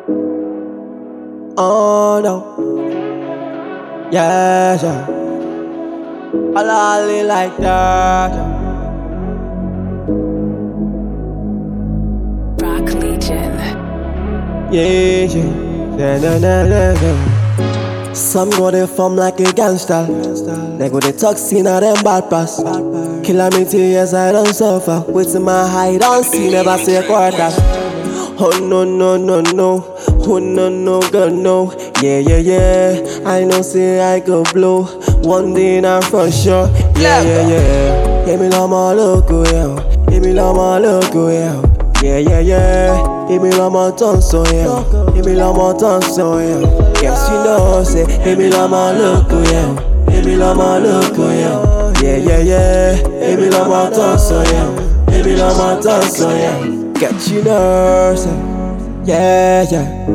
Oh no, yeah, yeah. I lolly like that. Rock Legion. Yeah, yeah, na na na na. Some go they form like a gangster. They go they toxin at them bad pass. Kilometer years I don't suffer. Waiting my high don't see, never say a quarter. Oh no no no no. Oh no no girl no. Yeah yeah yeah. I know say I go blow. One day now for sure. Yeah yeah yeah. Give me love my loco yeah. Give me love my loco yeah. Yeah yeah yeah. Give me love my tongue so yeah. Give me love my tongue so yeah. Guess you know say. Give me love my loco yeah. Give me love my loco yeah. Yeah yeah yeah. Give me love my tongue so yeah. Give me love my tongue so yeah. Get you know say. Yeah, yeah.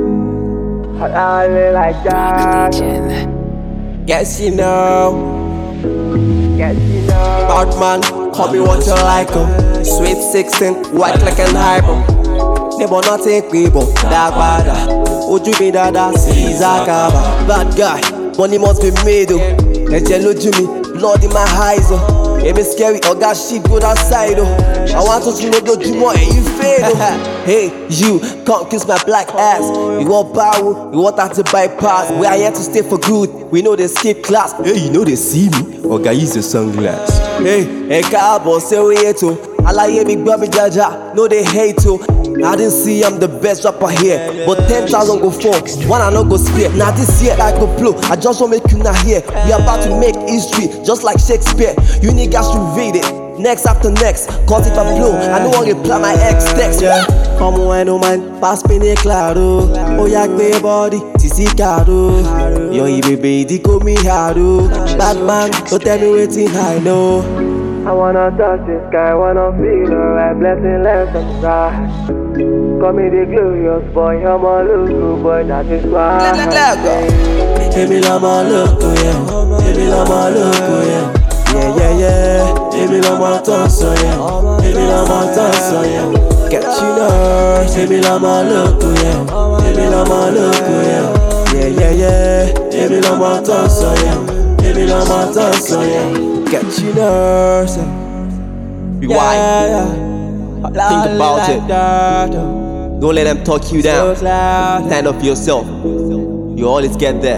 I live like that. Guess you know. Guess you know. Bad man, call me what you like. Sweet 16, white like an hyper. Never not take people. Dark bad. Would you be that? Caesar Kaba. Bad guy, money must be made. Let you look to me, blood in my eyes. It be scary, or got shit good outside. I want to know do more and you fail. Hey, you can't kiss my black ass. You want power, you want that to bypass. We are here to stay for good. We know they skip class. Hey, you know they see me. Or guy use your sunglass. Hey, cowboy, say we here too. I like big baby jaja. No, they hate too. I didn't see I'm the best rapper here, but 10,000 go fall, one I no go spare. Now this year I go blow, I just want make you not hear. We about to make history, just like Shakespeare. You niggas should read it, next after next. Cause if I blow, I don't want to reply my ex text. Yeah. Come on, no man, pass me the claro. Oh yeah, baby body, Tisi Caro. Yo, baby, di go me haro. Bad man, don't tell me waiting I know. I wanna touch the sky, wanna feel the right blessing left and right. Call me the glorious boy, I'm a local boy, that is why. Give me love my loco, yeah. Give me love my loco, yeah. Yeah, yeah, yeah. Give me love my tongue, so yeah. Give me love my tongue, so yeah. Get you nerves. Give me love my loco, yeah. Give me love my loco, yeah. Yeah, yeah, yeah. Give me love my tongue, so yeah. Give me love my tongue, so yeah. Get you nerves. Be wise. Think about it. Don't let them talk you down. Stand up for yourself. You always get there.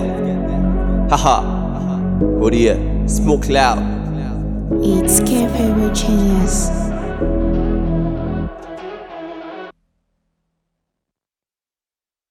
Haha. Oh dear. Smoke loud. It's Cafe Genius.